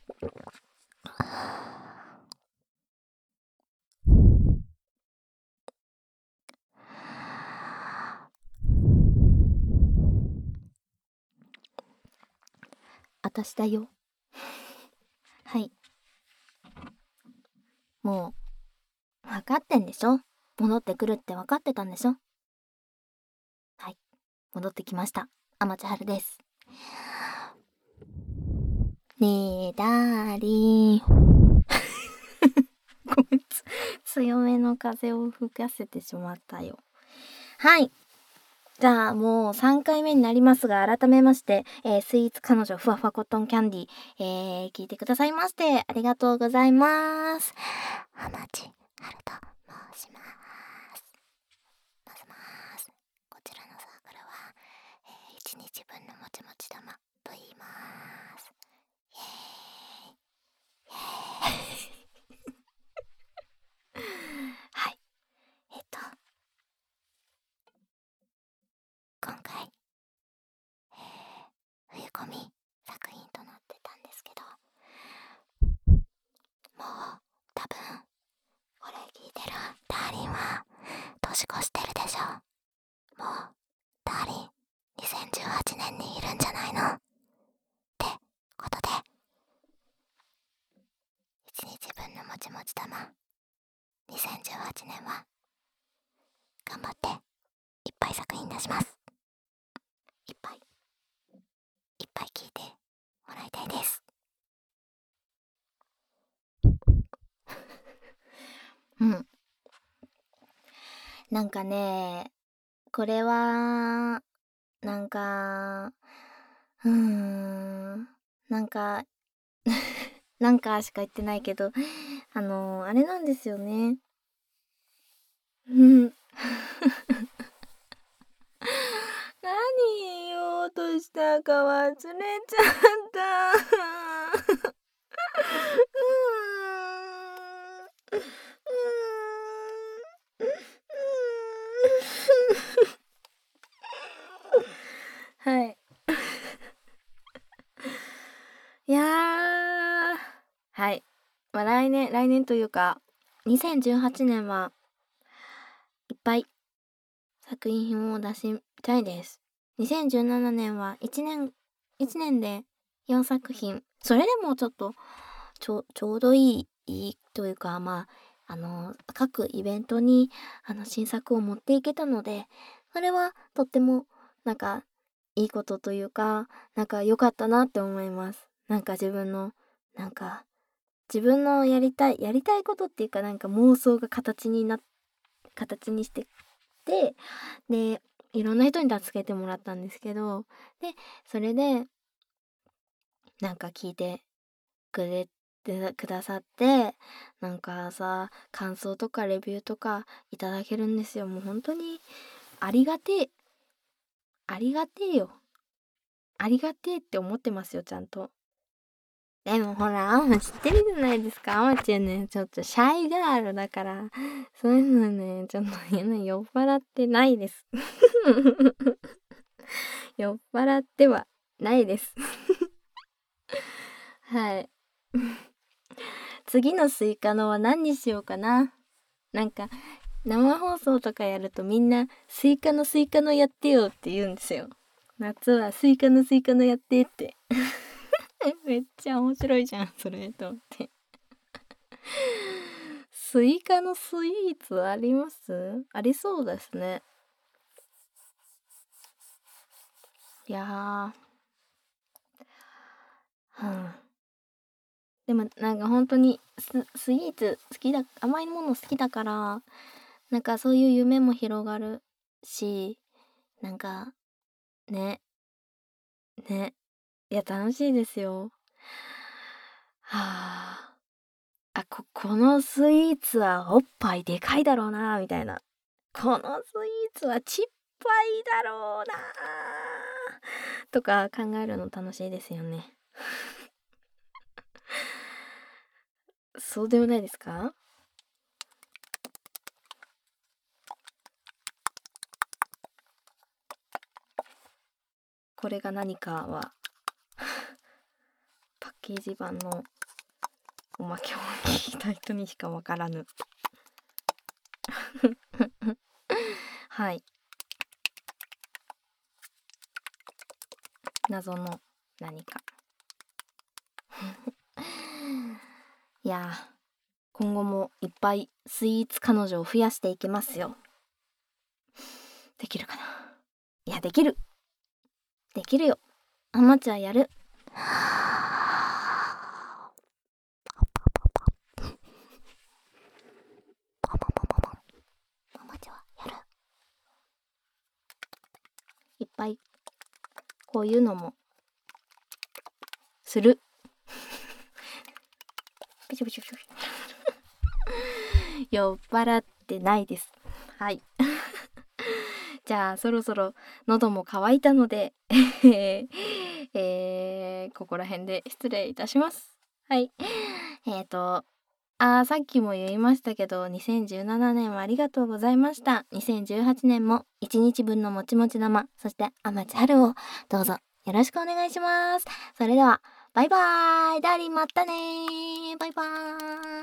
私だよ。はい。もう、分かってんでしょ？戻ってくるって分かってたんでしょ？はい。戻ってきました。天地春です。ねえ、ダーリン。ごめん、強めの風を吹かせてしまったよ。はい。じゃあもう3回目になりますが、改めまして、スイーツ彼女ふわふわコットンキャンディー、聞いてくださいましてありがとうございます。天地春と申します。こちらのサークルは、1日分のもちもち玉と言います。イエーイはい。今回、冬込み作品となってたんですけど、もう多分これ聞いてるダーリンは年越してるでしょ。もうダーリン2018年にいるんじゃないのってことで、1日分のもちもち玉2018年は頑張っていっぱい作品出します。いっぱい聞いてもらいたいです。うん。なんかね、これはなんかなんかなんかしか言ってないけど、あれなんですよね。何言おうとしたか忘れちゃった。はい。いやー、はい。まあ来年というか、2018年はいっぱい作品を出したいです。2017年は1年で4作品。それでもちょっと、ちょうどいいというか、まあ、各イベントに、新作を持っていけたので、それはとっても、なんか、いいことというか、なんか良かったなって思います。なんかなんか、自分のやりたいことっていうか、なんか妄想が形にしてで、いろんな人に助けてもらったんですけど、で、それで、なんか聞いてくれてくださって、なんかさ、感想とかレビューとかいただけるんですよ。もう本当にありがてえ。ありがてえよ。ありがてえって思ってますよ、ちゃんと。でもほら、アマ知ってるじゃないですか。アマちゃんね、ちょっとシャイガールだから、そういうのね、ちょっと酔っ払ってないです。酔っ払ってはないです。はい。次のスイカのは何にしようかな。なんか、生放送とかやるとみんな、スイカのやってよって言うんですよ。夏はスイカのやってって。めっちゃ面白いじゃん、それ、と思って。スイカのスイーツあります？ありそうですね。いやー、でもなんか本当にスイーツ好きだ、甘いもの好きだから、なんかそういう夢も広がるし、なんか、ね、いや、楽しいですよ。はあ。このスイーツはおっぱいでかいだろうな、みたいな。このスイーツはちっぱいだろうな、とか考えるの楽しいですよね。そうでもないですか？これが何かはパッ掲示板のおまけを聞いた人にしかわからぬはい、謎の何かいやー、今後もいっぱいスイーツ彼女を増やしていきますよ。できるかな。いや、できるよ。あまちゃんやる。あまちゃんやる。いっぱいこういうのもする。ピシピシピシ酔っ払ってないです。はい。じゃあそろそろ喉も渇いたのでここら辺で失礼いたします。はい。さっきも言いましたけど、2017年はありがとうございました。2018年も1日分のもちもち玉、そして天地春をどうぞよろしくお願いします。それではバイバーイ。ダーリンまたねー。バイバーイ。